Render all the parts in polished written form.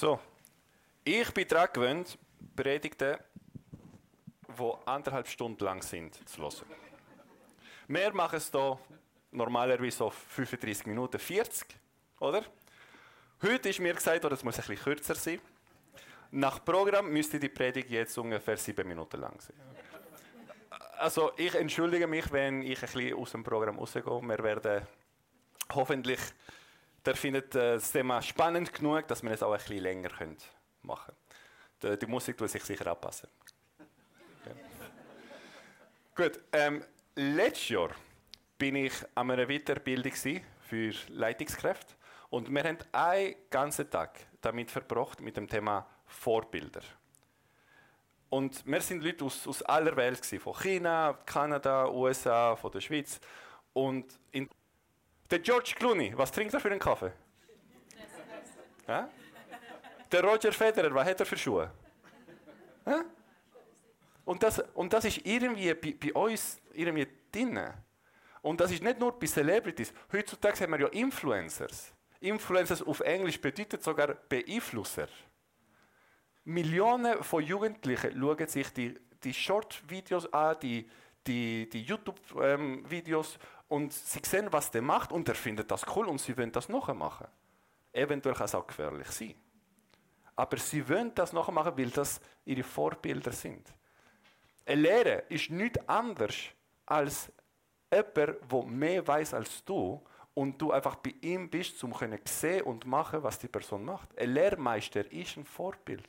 So, ich bin daran gewöhnt, Predigten, die 1,5 Stunden lang sind, zu hören. Wir machen es hier normalerweise so 35 Minuten, 40, oder? Heute ist mir gesagt, es muss ein bisschen kürzer sein. Nach Programm müsste die Predigt jetzt ungefähr 7 Minuten lang sein. Also ich entschuldige mich, wenn ich ein bisschen aus dem Programm rausgehe. Wir werden hoffentlich, der findet das Thema spannend genug, dass wir es auch ein bisschen länger machen können. Die Musik tut sich sicher anpassen. Okay. Gut, letztes Jahr bin ich an einer Weiterbildung für Leitungskräfte und wir haben einen ganzen Tag damit verbracht mit dem Thema Vorbilder. Und wir sind Leute aus aller Welt, von China, Kanada, USA, von der Schweiz. Und der George Clooney, was trinkt er für einen Kaffee? Ja? Der Roger Federer, was hat er für Schuhe? Ja? Und das ist irgendwie bei uns irgendwie drin. Und das ist nicht nur bei Celebrities. Heutzutage haben wir ja Influencers. Influencers auf Englisch bedeutet sogar Beeinflusser. Millionen von Jugendlichen schauen sich die Short-Videos an, die YouTube-Videos und sie sehen, was der macht und er findet das cool und sie wollen das nachmachen. Eventuell kann es auch gefährlich sein. Aber sie wollen das nachmachen, weil das ihre Vorbilder sind. Ein Lehrer ist nichts anderes als jemand, der mehr weiß als du und du einfach bei ihm bist, um zu sehen und machen, was die Person macht. Ein Lehrmeister ist ein Vorbilder.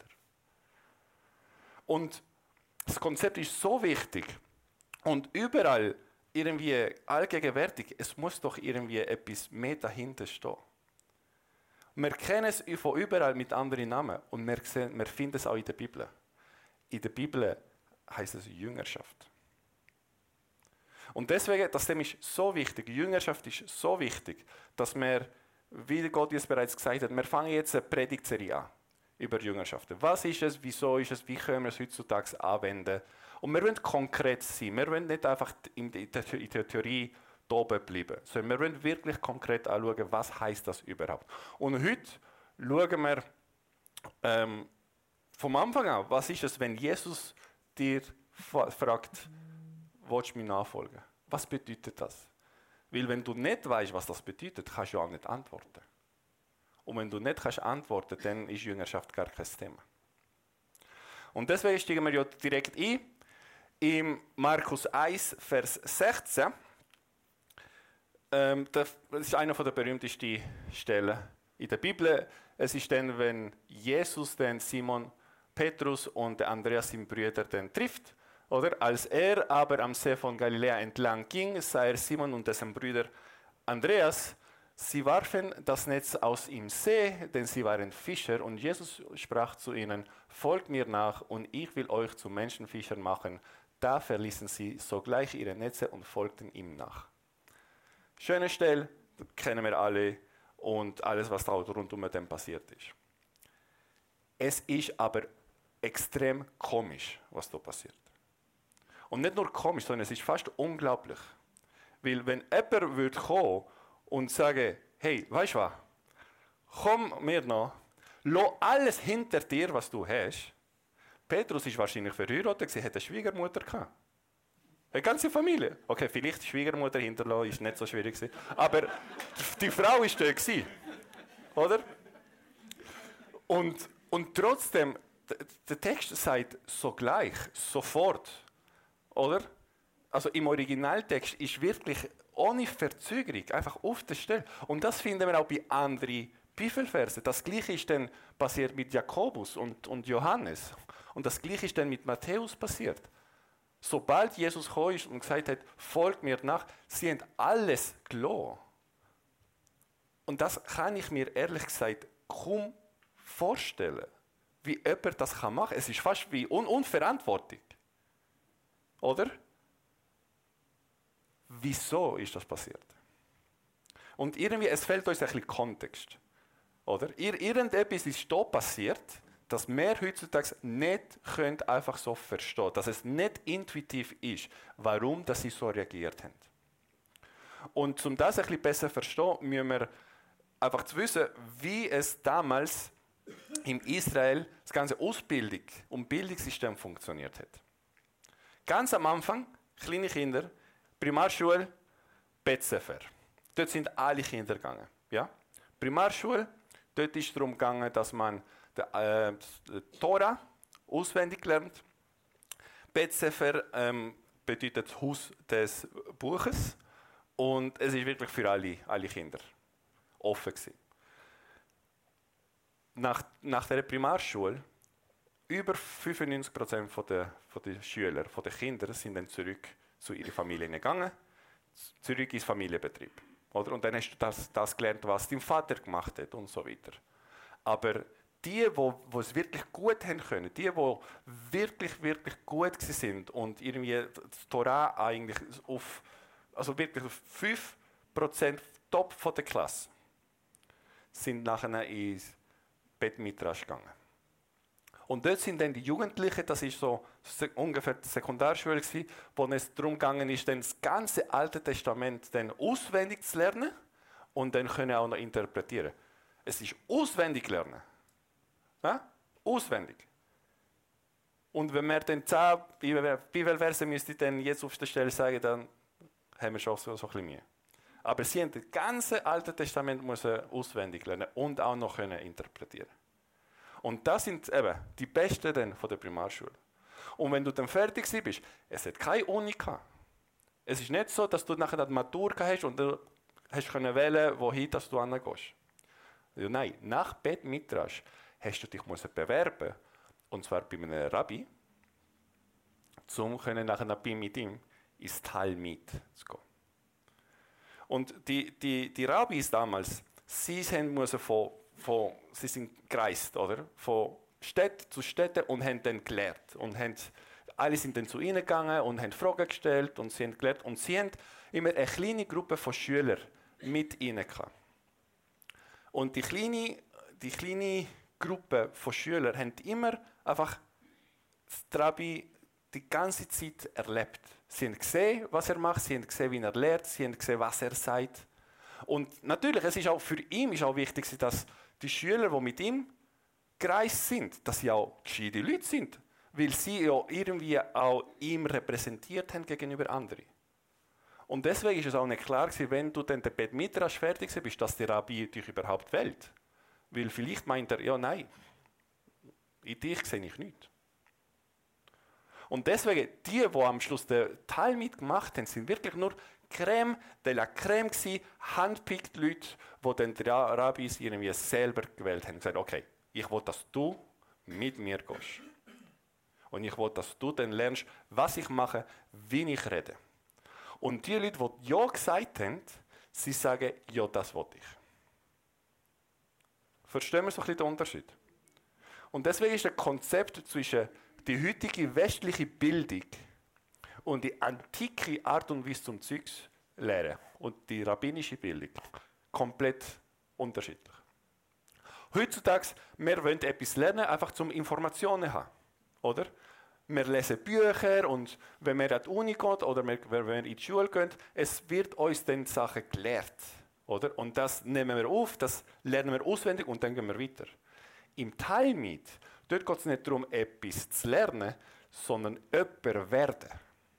Und das Konzept ist so wichtig und überall irgendwie allgegenwärtig, es muss doch irgendwie etwas mehr dahinter stehen. Wir kennen es von überall mit anderen Namen und wir finden es auch in der Bibel. In der Bibel heißt es Jüngerschaft. Und deswegen, das Thema ist so wichtig, Jüngerschaft ist so wichtig, dass wir, wie Gott es bereits gesagt hat, wir fangen jetzt eine Predigtserie an über Jüngerschaft. Was ist es, wieso ist es, wie können wir es heutzutage anwenden? Und wir wollen konkret sein, wir wollen nicht einfach in der Theorie da oben bleiben, sondern wir wollen wirklich konkret anschauen, was heisst das überhaupt. Und heute schauen wir vom Anfang an, was ist es, wenn Jesus dir fragt, willst du mir nachfolgen? Was bedeutet das? Weil wenn du nicht weißt, was das bedeutet, kannst du auch nicht antworten. Und wenn du nicht antworten kannst, dann ist Jüngerschaft gar kein Thema. Und deswegen steigen wir ja direkt ein. Im Markus 1, Vers 16. Das ist einer der berühmtesten Stellen in der Bibel. Es ist dann, wenn Jesus den Simon Petrus und Andreas, seinen Brüder, dann trifft. Oder? Als er aber am See von Galiläa entlang ging, sah er Simon und dessen Brüder Andreas. Sie warfen das Netz aus im See, denn sie waren Fischer. Und Jesus sprach zu ihnen, folgt mir nach und ich will euch zu Menschenfischern machen. Da verließen sie sogleich ihre Netze und folgten ihm nach. Schöne Stelle, kennen wir alle und alles, was da rund um dem passiert ist. Es ist aber extrem komisch, was da passiert. Und nicht nur komisch, sondern es ist fast unglaublich. Weil wenn jemand würde kommen und sagen, hey, weißt du was, komm mir noch, lass alles hinter dir, was du hast. Petrus ist wahrscheinlich verheiratet, sie hatte eine Schwiegermutter gehabt. Eine ganze Familie. Okay, vielleicht die Schwiegermutter hinterlassen, ist nicht so schwierig gewesen. Aber die Frau war da gewesen, oder? Und trotzdem, der Text sagt sogleich, sofort, oder? Also im Originaltext ist wirklich ohne Verzögerung, einfach auf der Stelle. Und das finden wir auch bei anderen Bibelversen. Das Gleiche ist dann passiert mit Jakobus und Johannes. Und das Gleiche ist dann mit Matthäus passiert. Sobald Jesus gekommen ist und gesagt hat, folgt mir nach, sie haben alles gelassen. Und das kann ich mir ehrlich gesagt kaum vorstellen, wie jemand das machen kann. Es ist fast wie unverantwortlich. Oder? Wieso ist das passiert? Und irgendwie, es fehlt uns ein bisschen Kontext. Oder? Irgendetwas ist da passiert, dass wir heutzutage nicht einfach so verstehen können, dass es nicht intuitiv ist, warum dass sie so reagiert haben. Und um das ein bisschen besser zu verstehen, müssen wir einfach zu wissen, wie es damals in Israel das ganze Ausbildung und Bildungssystem funktioniert hat. Ganz am Anfang, kleine Kinder, Primarschule, Beth Sefer. Dort sind alle Kinder gegangen. Ja? Primarschule, dort ist es darum gegangen, dass man die Tora auswendig lernt. Beth Sefer bedeutet das Haus des Buches und es ist wirklich für alle Kinder offen gewesen. Nach der Primarschule, über 95% der Schüler, der Kinder, sind dann zurück zu ihren Familien gegangen, zurück ins Familienbetrieb. Oder? Und dann hast du das gelernt, was dein Vater gemacht hat und so weiter. Aber die es wirklich gut haben können, die wirklich, wirklich gut sind und irgendwie die Torah eigentlich wirklich auf 5% Top von der Klasse, sind nachher ins Beth Midrash gegangen. Und dort sind dann die Jugendlichen, das ist so ungefähr die Sekundarschule gewesen, wo es darum gegangen ist, dann das ganze Alte Testament dann auswendig zu lernen und dann können auch noch interpretieren. Es ist auswendig lernen. Ja? Auswendig. Und wenn wir dann 10 Bibelverse müsste ich dann jetzt auf der Stelle sagen, dann haben wir schon so ein bisschen Mühe. Aber sie haben das ganze Alte Testament müssen auswendig lernen und auch noch können interpretieren. Und das sind eben die Besten dann von der Primarschule. Und wenn du dann fertig bist, es hat keine Uni gehabt. Es ist nicht so, dass du nachher die Matur hast und du hast können wählen, wohin dass du hingehst. Ja, nein, nach Beth Midrash hast du dich bewerben, und zwar bei einem Rabbi, um nachher mit ihm ins Talmid zu gehen. Und die Rabbis damals, sie sind gereist, oder? Von Stadt zu Städte und haben dann gelehrt. Und alle sind dann zu ihnen gegangen und haben Fragen gestellt und sie haben gelehrt. Und sie haben immer eine kleine Gruppe von Schülern mit ihnen gehabt. Und die kleine Gruppe von Schülern haben immer einfach das Rabbi die ganze Zeit erlebt. Sie haben gesehen, was er macht, sie haben gesehen, wie er lehrt, sie haben gesehen, was er sagt. Und natürlich, für ihn ist auch wichtig, dass die Schüler, die mit ihm gereist sind, dass sie auch gescheite Leute sind, weil sie ja irgendwie auch ihm repräsentiert haben gegenüber anderen. Und deswegen ist es auch nicht klar gewesen, wenn du dann den Beth Midrash fertig bist, dass der Rabbi dich überhaupt wählt. Weil vielleicht meint er, ja nein, in dich sehe ich nichts. Und deswegen, die am Schluss den Teil mitgemacht haben, sind wirklich nur Crème de la Crème gewesen, handpickt Leute, die dann die Rabbis irgendwie selber gewählt haben. Und gesagt, okay, ich will, dass du mit mir gehst. Und ich will, dass du dann lernst, was ich mache, wie ich rede. Und die Leute, die ja gesagt haben, sie sagen, ja, das will ich. Verstehen wir so ein bisschen den Unterschied? Und deswegen ist das Konzept zwischen die heutige westliche Bildung und die antike Art und Weise zum Zeugs lehren und die rabbinische Bildung komplett unterschiedlich. Heutzutage, wir wollen etwas lernen, einfach zum Informationen haben, oder? Wir lesen Bücher und wenn wir an die Uni gehen oder wenn wir in die Schule gehen, es wird uns dann Sachen gelehrt, oder? Und das nehmen wir auf, das lernen wir auswendig und dann gehen wir weiter. Im Talmid, dort geht es nicht darum, etwas zu lernen, sondern jemand werden.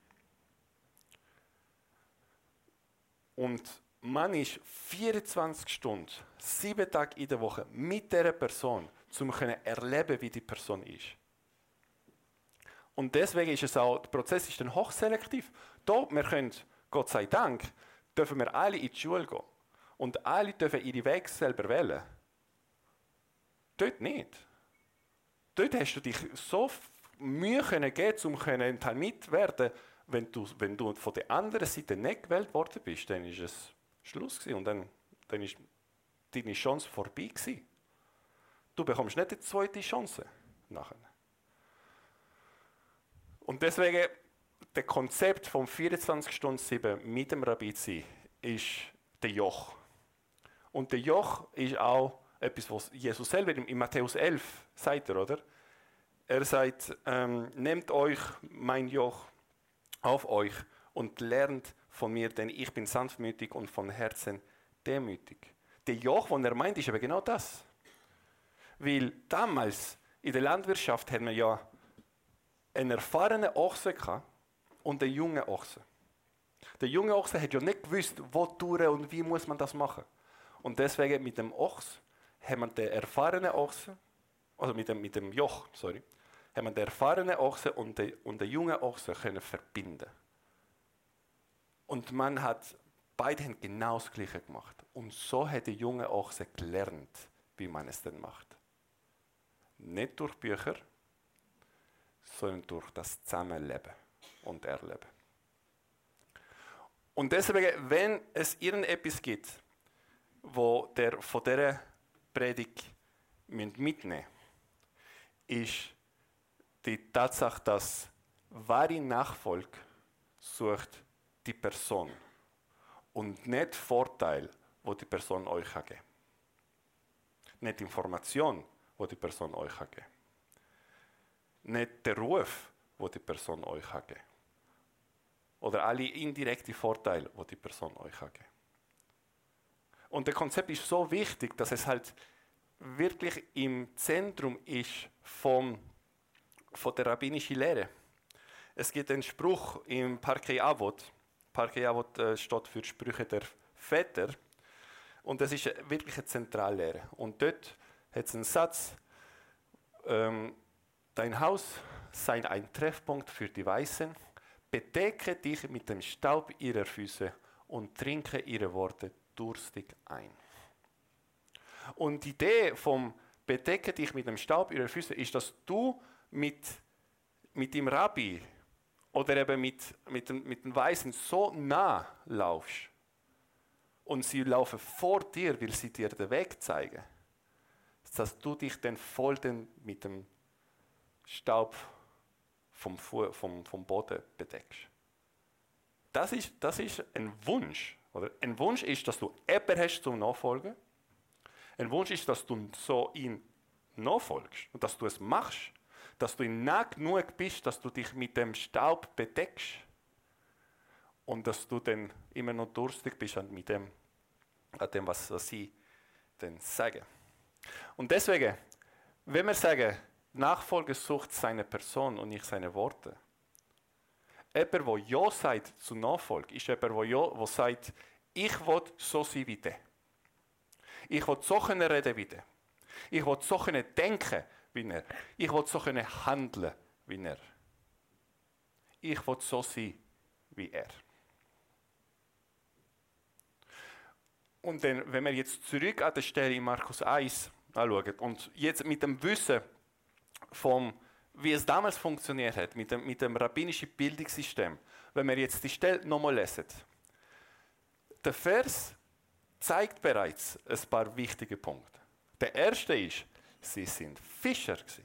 Und man ist 24 Stunden, 7 Tage in der Woche mit dieser Person, um zu erleben, wie die Person ist. Und deswegen ist es auch, der Prozess ist dann hochselektiv. Da, wir können, Gott sei Dank, dürfen wir alle in die Schule gehen. Und alle dürfen ihre Wege selber wählen. Dort nicht. Dort hast du dich so Mühe geben, um ein Talmid zu werden. Wenn du von der anderen Seite nicht gewählt worden bist, dann ist es Schluss gewesen. Und dann ist deine Chance vorbei gewesen. Du bekommst nicht die zweite Chance nachher. Und deswegen, das Konzept vom 24-Stunden-7 mit dem Rabbi zu sein, ist der Joch. Und der Joch ist auch etwas, was Jesus selber in Matthäus 11 sagt, oder? Er sagt, nehmt euch mein Joch auf euch und lernt von mir, denn ich bin sanftmütig und von Herzen demütig. Der Joch, den er meint, ist aber genau das. Weil damals in der Landwirtschaft haben wir ja einen erfahrenen Ochsen gehabt und einen jungen Ochsen. Der junge Ochse hat ja nicht gewusst, wo durch und wie muss man das machen. Und deswegen mit dem Ochs haben wir den erfahrenen Ochsen, also mit dem Joch, haben wir den erfahrenen Ochsen und den jungen Ochsen können verbinden. Und beide haben genau das Gleiche gemacht. Und so hat der junge Ochse gelernt, wie man es denn macht. Nicht durch Bücher, sondern durch das Zusammenleben und Erleben. Und deswegen, wenn es irgendetwas gibt, wo der von dieser Predigt mitnehmen müssen, ist die Tatsache, dass wahre Nachfolge sucht die Person und nicht Vorteil, wo die Person euch geben kann. Nicht Information, wo die Person euch geben kann. Nicht der Ruf, wo die Person euch geben kann. Oder alle indirekten Vorteile, die die Person euch geben kann. Und das Konzept ist so wichtig, dass es halt wirklich im Zentrum ist von der rabbinischen Lehre. Es gibt einen Spruch im Parkei Avot. Parkei Avot steht für Sprüche der Väter. Und das ist wirklich eine Zentrallehre. Und dort hat es einen Satz, dein Haus sei ein Treffpunkt für die Weisen, bedecke dich mit dem Staub ihrer Füße und trinke ihre Worte durstig ein. Und die Idee vom bedecke dich mit dem Staub ihrer Füße ist, dass du mit dem Rabbi oder eben mit den Weisen so nah laufst und sie laufen vor dir, weil sie dir den Weg zeigen, dass du dich dann voll mit dem Staub vom Boden bedeckst. Das ist ein Wunsch. Oder? Ein Wunsch ist, dass du jemanden hast zum Nachfolgen. Ein Wunsch ist, dass du so ihm nachfolgst und dass du es machst. Dass du ihm nah genug bist, dass du dich mit dem Staub bedeckst. Und dass du dann immer noch durstig bist an dem, was sie dann sagen. Und deswegen, wenn wir sagen, Nachfolger sucht seine Person und nicht seine Worte. Jemand, der Ja sagt zu Nachfolge, ist jemand, der sagt, ich will so sein wie der. Ich will so reden wie der. Ich will so denken wie er. Ich will so handeln wie er. Ich will so sein wie er. Und dann, wenn wir jetzt zurück an der Stelle in Markus 1 anschauen und jetzt mit dem Wissen wie es damals funktioniert hat, mit dem rabbinischen Bildungssystem, wenn wir jetzt die Stelle nochmal lesen. Der Vers zeigt bereits ein paar wichtige Punkte. Der erste ist, sie sind Fischer gewesen.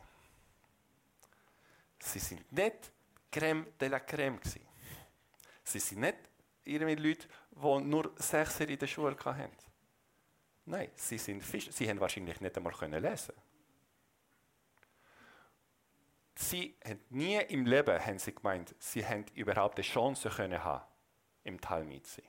Sie sind nicht Crème de la Crème gewesen. Sie sind nicht irgendwie Leute, die nur Sechser in der Schule hatten. Nein, sie sind Fischer. Sie haben wahrscheinlich nicht einmal lesen. Sie haben nie im Leben haben sie gemeint, sie haben überhaupt eine Chance haben, im Talmud zu sein.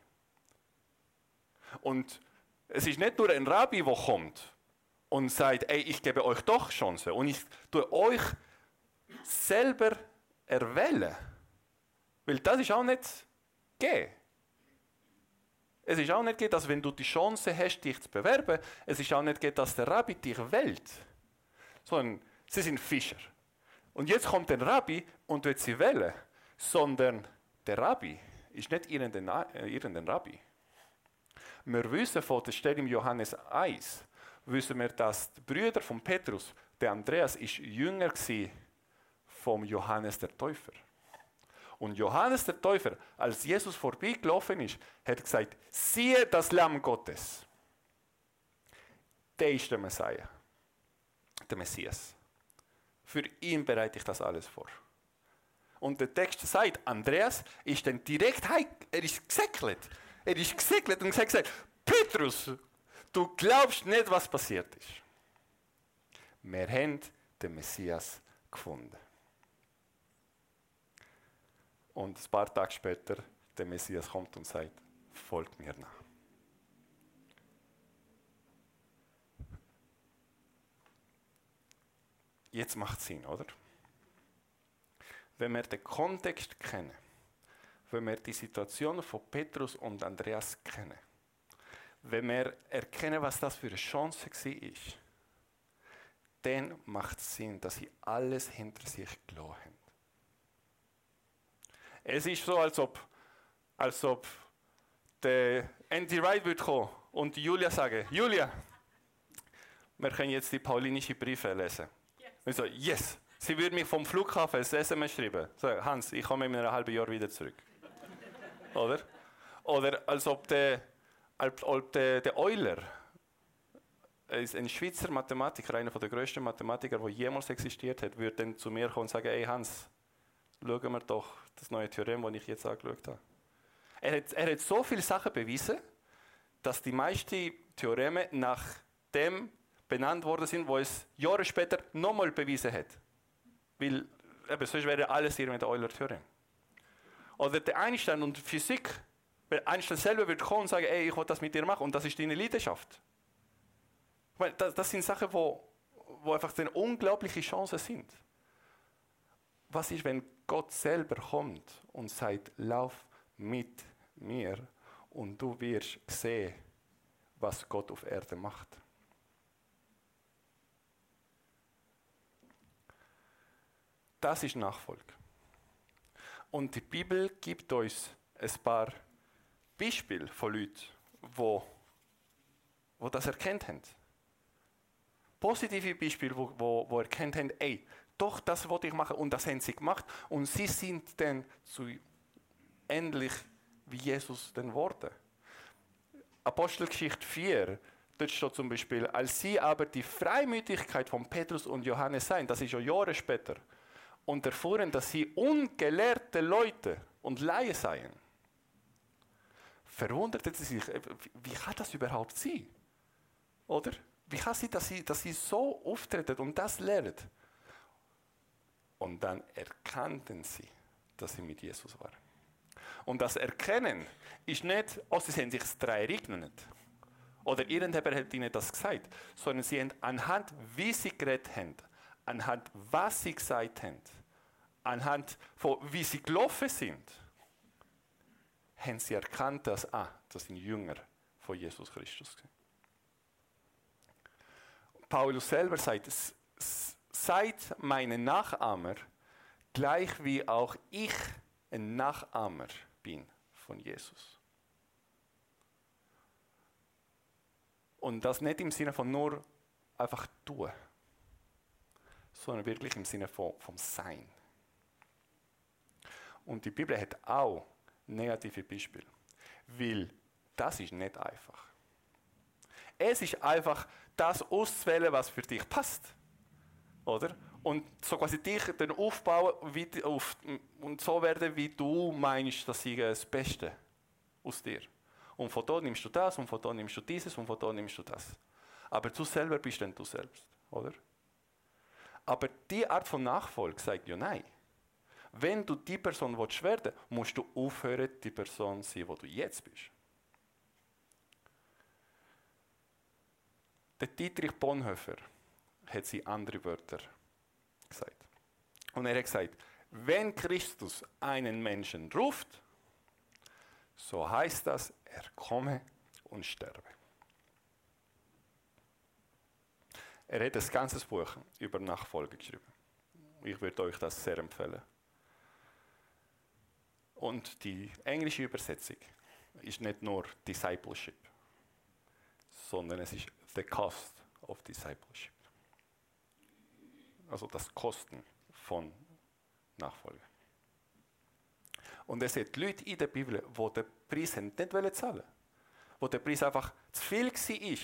Und es ist nicht nur ein Rabbi, der kommt und sagt, ey, ich gebe euch doch Chancen und ich tue euch selber erwählen. Weil das ist auch nicht gegeben. Es ist auch nicht gegeben, dass wenn du die Chance hast, dich zu bewerben, es ist auch nicht gegeben, dass der Rabbi dich wählt. Sondern sie sind Fischer. Und jetzt kommt der Rabbi und wird sie wählen, sondern der Rabbi ist nicht irgendein Rabbi. Wir wissen von der Stelle im Johannes 1, wissen wir, dass die Brüder von Petrus, der Andreas, ist jünger war vom Johannes der Täufer. Und Johannes der Täufer, als Jesus vorbeigelaufen ist, hat gesagt, siehe das Lamm Gottes. Der ist der Messias, der Messias. Für ihn bereite ich das alles vor. Und der Text sagt, Andreas ist dann direkt heim. Er ist gesäckelt. Und hat gesagt, Petrus, du glaubst nicht, was passiert ist. Wir haben den Messias gefunden. Und ein paar Tage später, der Messias kommt und sagt, folgt mir nach. jetzt macht es Sinn, oder? Wenn wir den Kontext kennen, wenn wir die Situation von Petrus und Andreas kennen, wenn wir erkennen, was das für eine Chance war, dann macht es Sinn, dass sie alles hinter sich gelassen haben. Es ist so, als ob der Andy Wright würde kommen und Julia sagen, Julia, wir können jetzt die paulinische Briefe lesen. Und so, yes! Sie würde mich vom Flughafen ein SMS schreiben. So, Hans, ich komme in einem halben Jahr wieder zurück. Oder? Oder als ob der Euler, ein Schweizer Mathematiker, einer der grössten Mathematiker, der jemals existiert hat, würde dann zu mir kommen und sagen, hey Hans, schauen wir doch das neue Theorem, das ich jetzt angeschaut habe. Er hat so viele Sachen bewiesen, dass die meisten Theoreme nach dem benannt worden sind, wo es Jahre später nochmal bewiesen hat. Weil sonst wäre alles irgendwie der Euler-Theorem. Oder der Einstein und Physik, weil Einstein selber würde kommen und sagen, ey, ich will das mit dir machen und das ist deine Leidenschaft. Weil das sind Sachen, wo einfach eine unglaubliche Chancen sind. Was ist, wenn Gott selber kommt und sagt, lauf mit mir und du wirst sehen, was Gott auf Erde macht. Das ist Nachfolge. Und die Bibel gibt uns ein paar Beispiele von Leuten, die das erkannt haben. Positive Beispiele, die erkannt haben, ey, doch, das wollte ich machen und das haben sie gemacht. Und sie sind dann so ähnlich wie Jesus dann geworden. Apostelgeschichte 4, dort steht zum Beispiel, als sie aber die Freimütigkeit von Petrus und Johannes sahen, das ist ja Jahre später, und erfuhren, dass sie ungelehrte Leute und Laien seien, verwunderten sie sich, wie kann das überhaupt sein? Oder? Wie kann es sein, dass sie so auftreten und das lernen? Und dann erkannten sie, dass sie mit Jesus waren. Und das Erkennen ist nicht, sie haben sich das Drei ereignet. Oder irgendjemand hat ihnen das gesagt. Sondern sie haben anhand, wie sie geredet haben, anhand, was sie gesagt haben, anhand von, wie sie gelaufen sind, haben sie erkannt, dass, das sind Jünger von Jesus Christus. Paulus selber sagt, seid meine Nachahmer, gleich wie auch ich ein Nachahmer bin von Jesus. Und das nicht im Sinne von nur einfach tun, sondern wirklich im Sinne vom Sein. Und die Bibel hat auch negative Beispiele, weil das ist nicht einfach. Es ist einfach, das auszuwählen, was für dich passt. Oder? Und so quasi dich dann aufbauen und so werden, wie du meinst, dass sie das Beste aus dir. Und von dort nimmst du das, und von dort nimmst du dieses, und von dort nimmst du das. Aber du selber bist dann du selbst, oder? Aber die Art von Nachfolge sagt ja nein. Wenn du die Person werden willst, musst du aufhören, die Person zu sein, wo du jetzt bist. Der Dietrich Bonhoeffer hat sie andere Wörter gesagt. Und er hat gesagt, wenn Christus einen Menschen ruft, so heißt das, er komme und sterbe. Er hat ein ganzes Buch über Nachfolge geschrieben. Ich würde euch das sehr empfehlen. Und die englische Übersetzung ist nicht nur Discipleship, sondern es ist The Cost of Discipleship. Also das Kosten von Nachfolge. Und es sind Leute in der Bibel, die den Preis nicht zahlen wollten. Wo der Preis einfach zu viel war.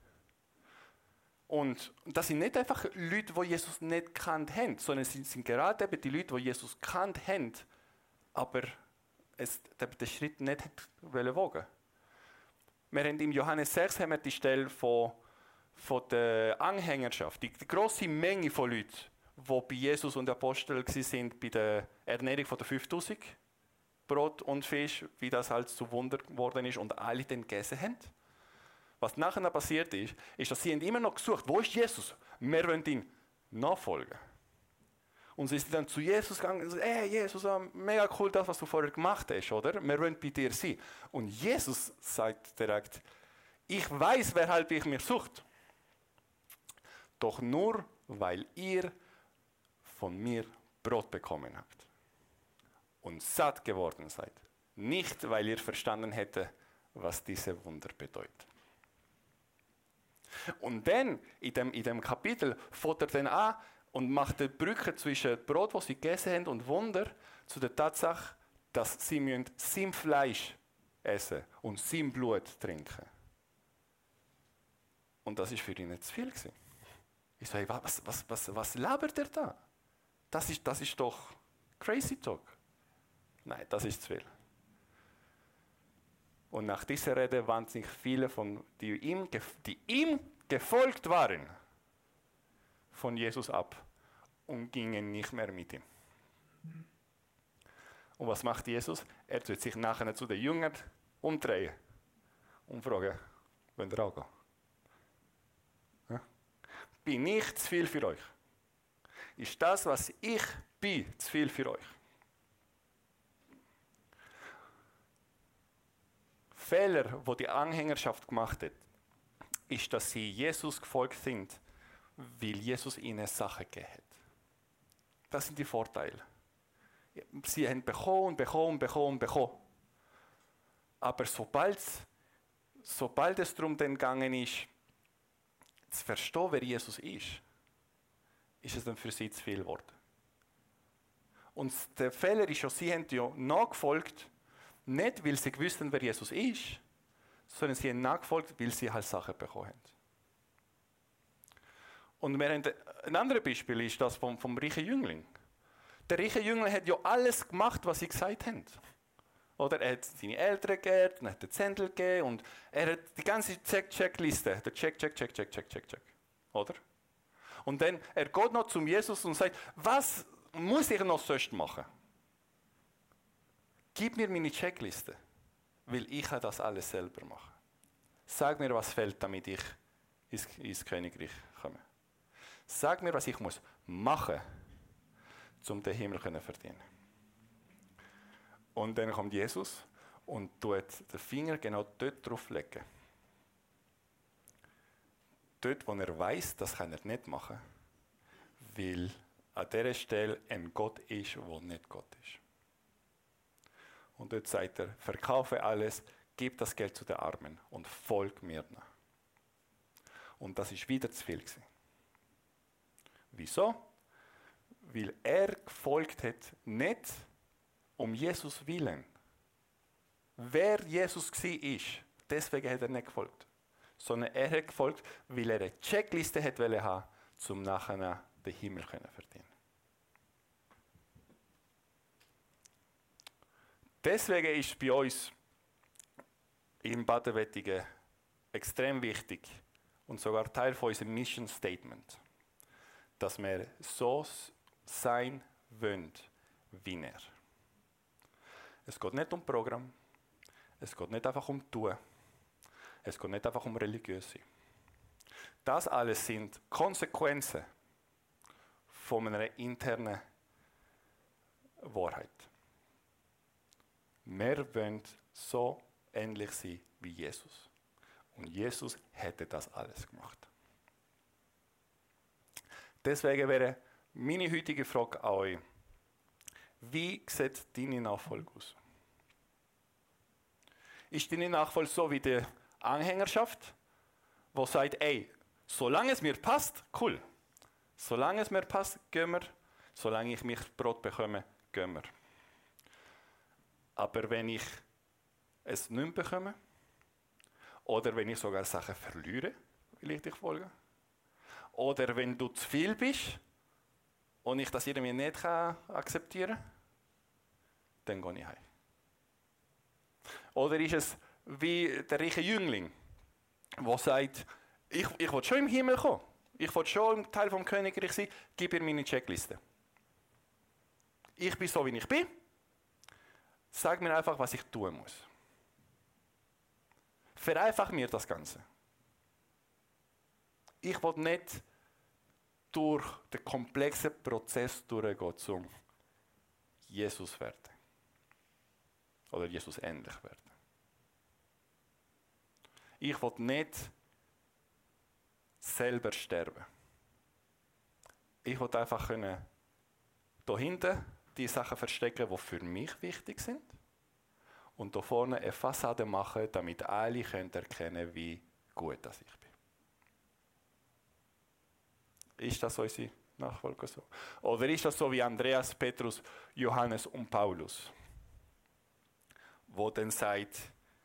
Und das sind nicht einfach Leute, die Jesus nicht gekannt haben, sondern es sind gerade eben die Leute, die Jesus gekannt haben, aber den Schritt nicht wagen. Wir haben im Johannes 6 haben wir die Stelle von der Anhängerschaft, die grosse Menge von Leuten, die bei Jesus und den Aposteln waren, bei der Ernährung von der 5000 Brot und Fisch, wie das halt zu Wunder geworden ist und alle den gegessen haben. Was nachher passiert ist, dass sie immer noch gesucht haben, wo ist Jesus? Wir wollen ihn nachfolgen. Und sie sind dann zu Jesus gegangen und gesagt, hey Jesus, mega cool das, was du vorher gemacht hast, oder? Wir wollen bei dir sein. Und Jesus sagt direkt, ich weiß, weshalb ich mich sucht. Doch nur, weil ihr von mir Brot bekommen habt. Und satt geworden seid. Nicht, weil ihr verstanden hättet, was diese Wunder bedeutet. Und dann, in dem Kapitel, fängt er dann an und macht die Brücke zwischen Brot, das sie gegessen haben, und Wunder, zu der Tatsache, dass sie sein Fleisch essen und sein Blut trinken. Und das war für ihn nicht zu viel gewesen. Ich so, hey, was labert er da? Das ist doch crazy talk. Nein, das ist zu viel. Und nach dieser Rede wandten sich viele, die ihm gefolgt waren, von Jesus ab und gingen nicht mehr mit ihm. Und was macht Jesus? Er tut sich nachher zu den Jüngern umdrehen und fragen, wollt ihr auch gehen? Ja? Bin ich zu viel für euch? Ist das, was ich bin, zu viel für euch? Fehler, wo die Anhängerschaft gemacht hat, ist, dass sie Jesus gefolgt sind, weil Jesus ihnen Sachen gegeben hat. Das sind die Vorteile. Sie haben bekommen. Aber sobald es darum gegangen ist, zu verstehen, wer Jesus ist es dann für sie zu viel geworden. Und der Fehler ist ja, sie haben ja nachgefolgt, nicht weil sie gewusst haben, wer Jesus ist, sondern sie haben nachgefolgt, weil sie halt Sachen bekommen haben. Und wir haben ein anderes Beispiel ist das vom reichen Jüngling. Der reiche Jüngling hat ja alles gemacht, was sie gesagt haben. Oder er hat seine Eltern geehrt, er hat den Zettel gegeben und er hat die ganze Checkliste, der Check. Oder? Und dann, er geht noch zum Jesus und sagt, was muss ich noch sonst machen? Gib mir meine Checkliste, weil ich das alles selber machen. Sag mir, was fehlt, damit ich ins Königreich komme. Sag mir, was ich muss machen, um den Himmel zu verdienen. Und dann kommt Jesus und tut den Finger genau dort drauf legen. Dort, wo er weiß, das kann er nicht machen, weil an dieser Stelle ein Gott ist, der nicht Gott ist. Und dort sagt er, verkaufe alles, gib das Geld zu den Armen und folg mir nach. Und das ist wieder zu viel gewesen. Wieso? Weil er gefolgt hat, nicht um Jesus willen. Wer Jesus war, deswegen hat er nicht gefolgt. Sondern er hat gefolgt, weil er eine Checkliste wollte haben, um nachher den Himmel zu verdienen. Deswegen ist bei uns im Badenwettigen extrem wichtig und sogar Teil von unserem Mission Statement, dass wir so sein wollen wie er. Es geht nicht um Programm, es geht nicht einfach um Tun, es geht nicht einfach um religiös sein. Das alles sind Konsequenzen von einer internen Wahrheit. Wir wollen so ähnlich sein wie Jesus. Und Jesus hätte das alles gemacht. Deswegen wäre meine heutige Frage an euch: Wie sieht deine Nachfolge aus? Ist deine Nachfolge so wie die Anhängerschaft, die sagt, ey, solange es mir passt, cool. Solange es mir passt, gehen wir. Solange ich mich Brot bekomme, gehen wir. Aber wenn ich es nicht bekomme, oder wenn ich sogar Sachen verliere, will ich dich folgen, oder wenn du zu viel bist und ich das irgendwie nicht akzeptieren kann, dann gehe ich heim. Oder ist es wie der reiche Jüngling, der sagt, ich will schon im Himmel kommen, ich will schon ein Teil vom Königreich sein, gib mir meine Checkliste. Ich bin so, wie ich bin. Sag mir einfach, was ich tun muss. Vereinfach mir das Ganze. Ich will nicht durch den komplexen Prozess durchgehen, um Jesus zu werden. Oder Jesus ähnlich werden. Ich will nicht selber sterben. Ich will einfach hier hinten die Sachen verstecken, die für mich wichtig sind. Und hier vorne eine Fassade machen, damit alle erkennen können, wie gut das ich bin. Ist das unsere Nachfolger so? Oder ist das so wie Andreas, Petrus, Johannes und Paulus? Wo dann sagt,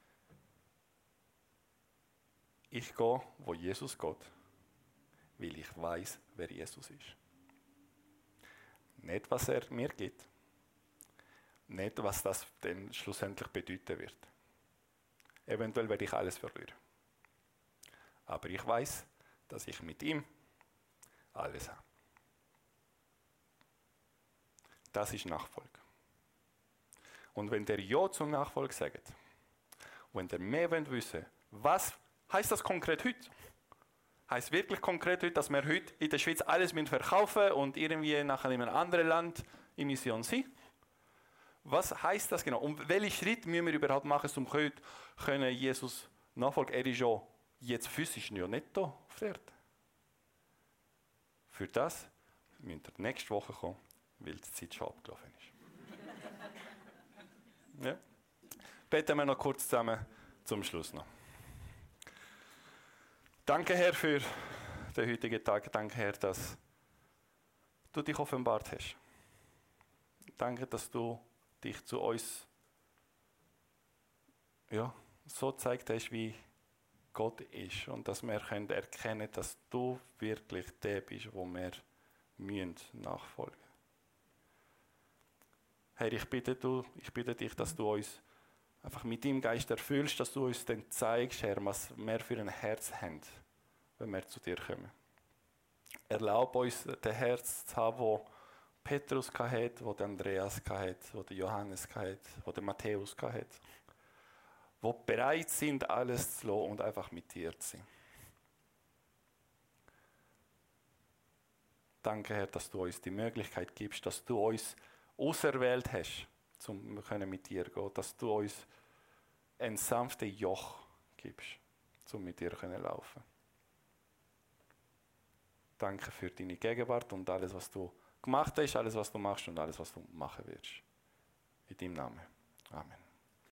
ich gehe, wo Jesus geht, weil ich weiß, wer Jesus ist. Nicht, was er mir gibt. Nicht, was das dann schlussendlich bedeuten wird. Eventuell werde ich alles verlieren. Aber ich weiß, dass ich mit ihm alles habe. Das ist Nachfolge. Und wenn der Ja zum Nachfolge sagt, wenn der mehr wissen will, was heißt das konkret heute? Heißt wirklich konkret heute, dass wir heute in der Schweiz alles verkaufen und irgendwie nachher in einem anderen Land in Mission sind? Was heißt das genau? Und welchen Schritt müssen wir überhaupt machen, um heute Jesus nachfolgen? Er ist ja jetzt physisch ja nicht da auf der Erde. Für das müsst ihr nächste Woche kommen, weil die Zeit schon abgelaufen ist. Ja. Beten wir noch kurz zusammen zum Schluss noch. Danke, Herr, für den heutigen Tag. Danke, Herr, dass du dich offenbart hast. Danke, dass du dich zu uns so gezeigt hast, wie Gott ist. Und dass wir erkennen können, dass du wirklich der bist, wo wir nachfolgen müssen. Herr, ich bitte dich, dass du uns einfach mit deinem Geist erfüllst, dass du uns dann zeigst, Herr, was wir für ein Herz haben, wenn wir zu dir kommen. Erlaub uns, das Herz zu haben, wo Petrus hatte, wo Andreas hatte, wo Johannes hatte, wo Matthäus hatte. Die bereit sind, alles zu lassen und einfach mit dir zu sein. Danke, Herr, dass du uns die Möglichkeit gibst, dass du uns auserwählt hast, um mit dir zu gehen, dass du uns ein sanftes Joch gibst, um mit dir zu laufen. Danke für deine Gegenwart und alles, was du gemacht hast, alles, was du machst und alles, was du machen wirst. In deinem Namen. Amen.